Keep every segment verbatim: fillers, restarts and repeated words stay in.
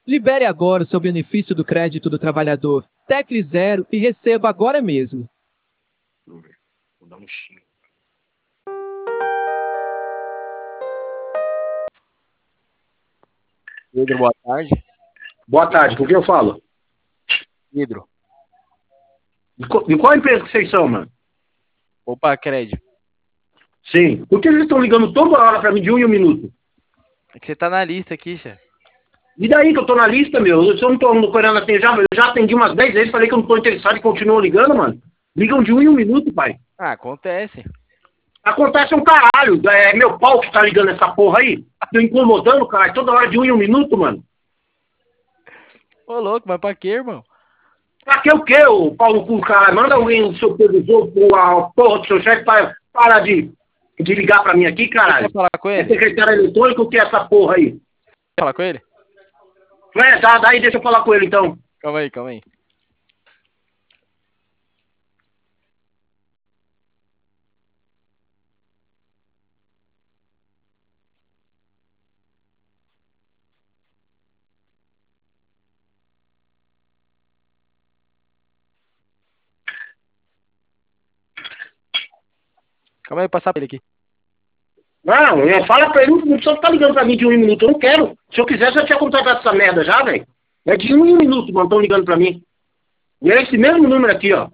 Libere agora o seu benefício do crédito do trabalhador. Tecle zero e receba agora mesmo. Vou dar um xingo. Pedro, boa tarde. Boa tarde, com quem eu falo? Pedro. De qual, de qual empresa que vocês são, mano? Opa, crédito. Sim. Por que eles estão ligando toda hora pra mim de um em um minuto? É que você tá na lista aqui, chefe. E daí que eu tô na lista, meu? Se eu não tô no Coreano atender, já, eu já atendi umas dez vezes, falei que eu não tô interessado e continuam ligando, mano. Ligam de um em um minuto, pai. Ah, acontece. Acontece um caralho. É meu pau que tá ligando essa porra aí. Tô incomodando, caralho. Toda hora de um em um minuto, mano. Ô, louco, mas pra quê, irmão? Pra que o quê, ô pau no cu, caralho? Manda alguém do seu supervisor, a porra do seu chefe, para, para de, de ligar pra mim aqui, caralho. Quer falar com É ele? secretário eletrônico, o que é essa porra aí? Quer falar com ele? É, tá, daí deixa eu falar com ele, então. Calma aí, calma aí. Calma aí, passar pra ele aqui. Não, eu falo pra ele, não precisa ficar ligando pra mim de um em um minuto, eu não quero. Se eu quisesse, eu tinha contratado essa merda já, velho. É de um em um minuto, mano, tão ligando pra mim. E é esse mesmo número aqui, ó.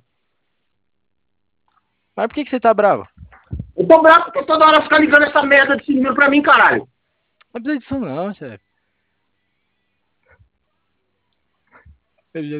Mas por que, que você tá bravo? Eu tô bravo porque toda hora ficar ligando essa merda desse número pra mim, caralho. Não precisa disso não, chefe.